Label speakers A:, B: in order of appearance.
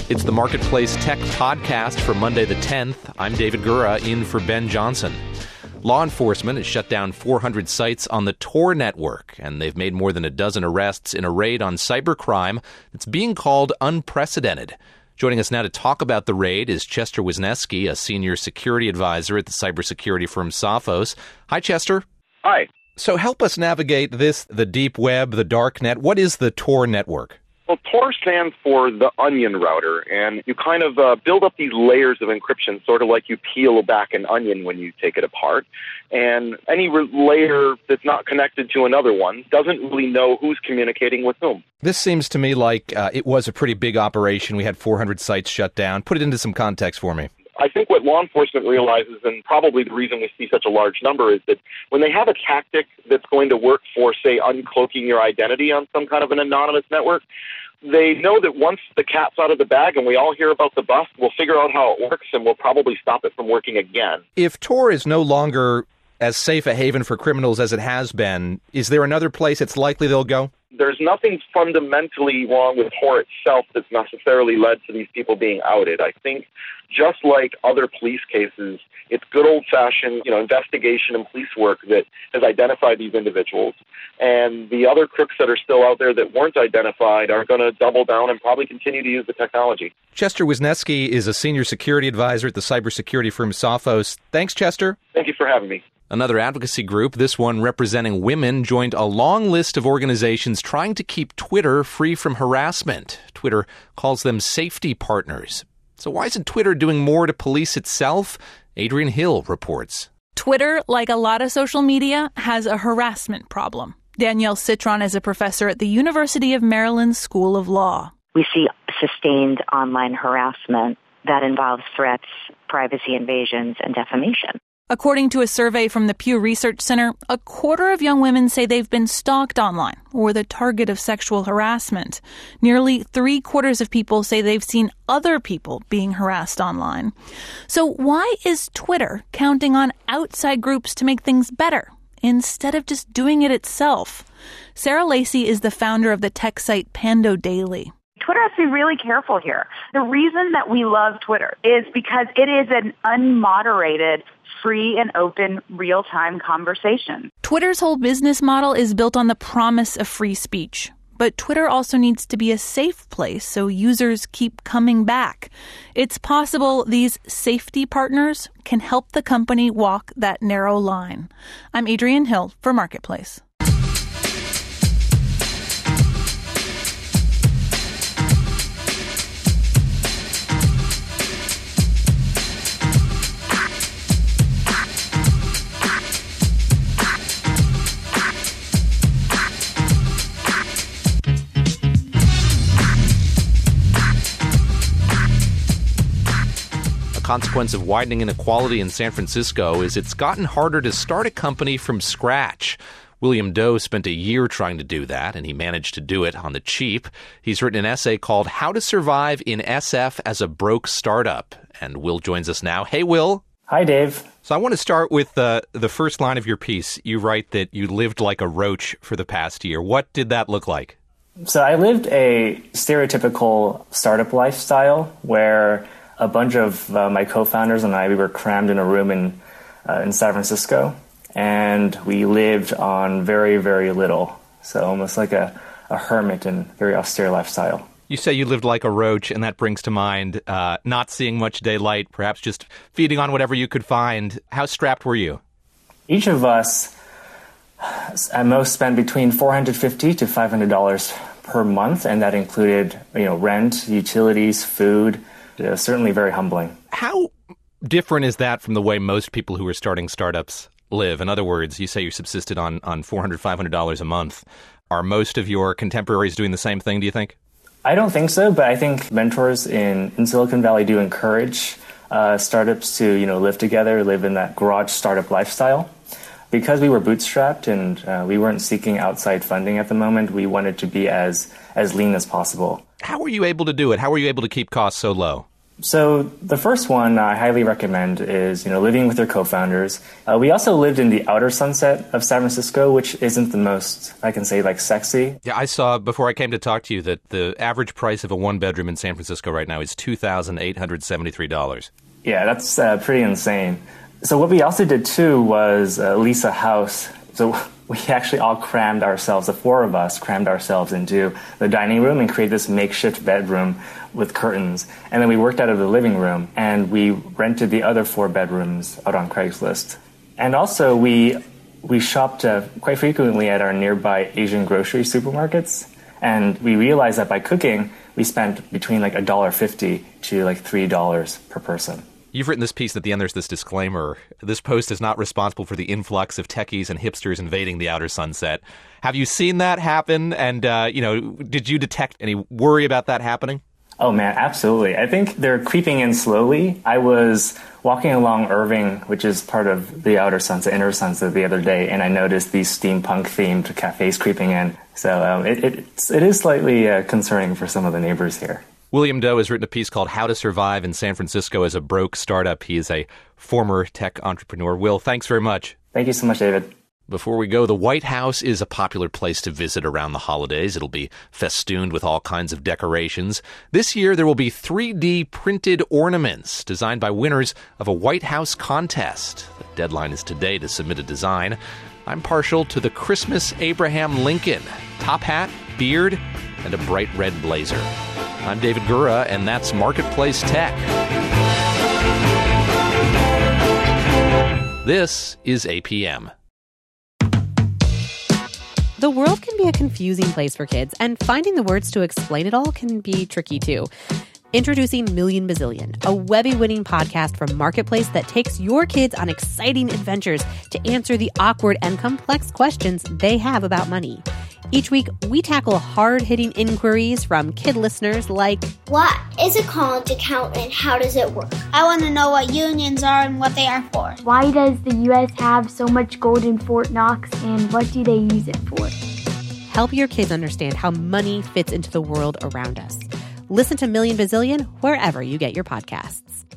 A: It's the Marketplace Tech Podcast for Monday the 10th. I'm David Gura, in for Ben Johnson. Law enforcement has shut down 400 sites on the Tor network, and they've made more than a dozen arrests in a raid on cybercrime that's being called unprecedented. Joining us now to talk about the raid is Chester Wisniewski, a senior security advisor at the cybersecurity firm Sophos. Hi, Chester.
B: Hi.
A: So help us navigate the deep web, the dark net. What is the Tor network?
B: Well, Tor stands for the onion router, and you kind of build up these layers of encryption, sort of like you peel back an onion when you take it apart. And any layer that's not connected to another one doesn't really know who's communicating with whom.
A: This seems to me like it was a pretty big operation. We had 400 sites shut down. Put it into some context for me.
B: I think what law enforcement realizes, and probably the reason we see such a large number, is that when they have a tactic that's going to work for, say, uncloaking your identity on some kind of an anonymous network, they know that once the cat's out of the bag and we all hear about the bust, we'll figure out how it works and we'll probably stop it from working again.
A: If Tor is no longer as safe a haven for criminals as it has been, is there another place it's likely they'll go?
B: There's nothing fundamentally wrong with Tor itself that's necessarily led to these people being outed. I think just like other police cases, it's good old-fashioned, investigation and police work that has identified these individuals. And the other crooks that are still out there that weren't identified are going to double down and probably continue to use the technology.
A: Chester Wisniewski is a senior security advisor at the cybersecurity firm Sophos. Thanks, Chester.
B: Thank you for having me.
A: Another advocacy group, this one representing women, joined a long list of organizations trying to keep Twitter free from harassment. Twitter calls them safety partners. So why isn't Twitter doing more to police itself? Adrian Hill reports.
C: Twitter, like a lot of social media, has a harassment problem. Danielle Citron is a professor at the University of Maryland School of Law.
D: We see sustained online harassment that involves threats, privacy invasions, and defamation.
C: According to a survey from the Pew Research Center, a quarter of young women say they've been stalked online or the target of sexual harassment. Nearly 3/4 of people say they've seen other people being harassed online. So why is Twitter counting on outside groups to make things better instead of just doing it itself? Sarah Lacey is the founder of the tech site Pando Daily.
E: Twitter has to be really careful here. The reason that we love Twitter is because it is an unmoderated, free and open, real-time conversation.
C: Twitter's whole business model is built on the promise of free speech. But Twitter also needs to be a safe place so users keep coming back. It's possible these safety partners can help the company walk that narrow line. I'm Adrian Hill for Marketplace.
A: Consequence of widening inequality in San Francisco is it's gotten harder to start a company from scratch. William Doe spent a year trying to do that, and he managed to do it on the cheap. He's written an essay called How to Survive in SF as a Broke Startup. And Will joins us now. Hey, Will.
F: Hi, Dave.
A: So I want to start with the first line of your piece. You write that you lived like a roach for the past year. What did that look like?
F: So I lived a stereotypical startup lifestyle where a bunch of my co-founders and I, we were crammed in a room in San Francisco, and we lived on very, very little. So almost like a hermit and very austere lifestyle.
A: You say you lived like a roach, and that brings to mind not seeing much daylight, perhaps just feeding on whatever you could find. How strapped were you?
F: Each of us at most spent between $450 to $500 per month, and that included rent, utilities, food. Certainly very humbling.
A: How different is that from the way most people who are starting startups live? In other words, you say you subsisted on $400, $500 a month. Are most of your contemporaries doing the same thing, do you think?
F: I don't think so, but I think mentors in Silicon Valley do encourage startups to live together, live in that garage startup lifestyle. Because we were bootstrapped and we weren't seeking outside funding at the moment, we wanted to be as lean as possible.
A: How were you able to do it? How were you able to keep costs so low?
F: So the first one I highly recommend is, living with your co-founders. We also lived in the outer Sunset of San Francisco, which isn't the most, I can say, sexy.
A: Yeah, I saw before I came to talk to you that the average price of a one-bedroom in San Francisco right now is $2,873.
F: Yeah, that's pretty insane. So what we also did, too, was lease a house. So we actually all crammed ourselves, the four of us crammed ourselves into the dining room and created this makeshift bedroom with curtains. And then we worked out of the living room, and we rented the other 4 bedrooms out on Craigslist. And also we shopped quite frequently at our nearby Asian grocery supermarkets. And we realized that by cooking, we spent between $1.50 to $3 per person.
A: You've written this piece at the end. There's this disclaimer. This post is not responsible for the influx of techies and hipsters invading the outer Sunset. Have you seen that happen? And, did you detect any worry about that happening?
F: Oh, man, absolutely. I think they're creeping in slowly. I was walking along Irving, which is part of the outer Sunset, inner Sunset, the other day, and I noticed these steampunk-themed cafes creeping in. So it is slightly concerning for some of the neighbors here.
A: William Doe has written a piece called How to Survive in San Francisco as a Broke Startup. He is a former tech entrepreneur. Will, thanks very much.
F: Thank you so much, David.
A: Before we go, the White House is a popular place to visit around the holidays. It'll be festooned with all kinds of decorations. This year, there will be 3D printed ornaments designed by winners of a White House contest. The deadline is today to submit a design. I'm partial to the Christmas Abraham Lincoln. Top hat, beard, and a bright red blazer. I'm David Gura, and that's Marketplace Tech. This is APM.
G: The world can be a confusing place for kids, and finding the words to explain it all can be tricky too. Introducing Million Bazillion, a Webby-winning podcast from Marketplace that takes your kids on exciting adventures to answer the awkward and complex questions they have about money. Each week, we tackle hard-hitting inquiries from kid listeners like,
H: what is a college account and how does it work? I want to know what unions are and what they are for.
I: Why does the U.S. have so much gold in Fort Knox, and what do they use it for?
G: Help your kids understand how money fits into the world around us. Listen to Million Bazillion wherever you get your podcasts.